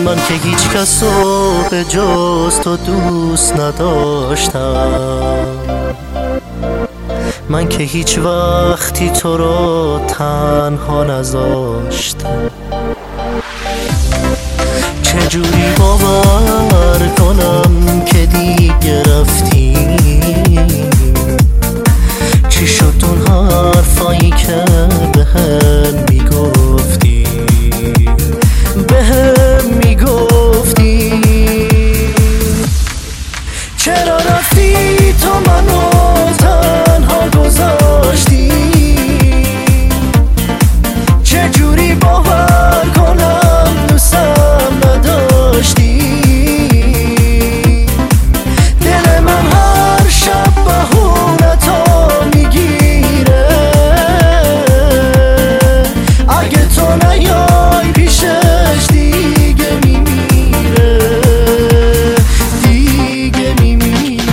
من که هیچ کس رو به جز تو دوست نداشتم، من که هیچ وقتی تو رو تنها نذاشتم. چجوری باور کنم که دیگه رفتی؟ چی شد اون حرفایی که بهم میگفتی؟ چرا رفتی تو منو تنها گذاشتی؟ چجوری باور کنم دوستم نداشتی؟ دل من هر شب بهونتو میگیره، اگه تو نیای پیشش دیگه میمیره، دیگه میمیره.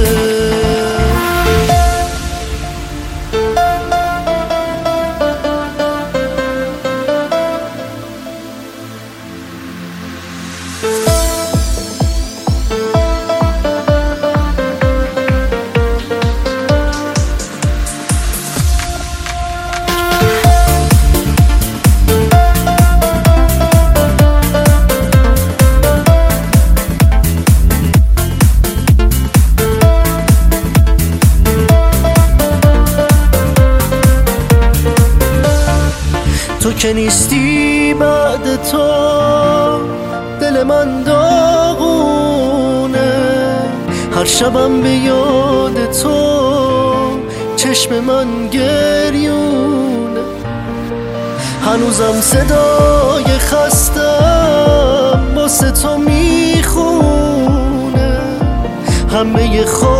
تو که نیستی بعد تو دل من داغونه، هر شبم به یاد تو چشم من گریونه، هنوزم صدای خستم واسه تو میخونه، همه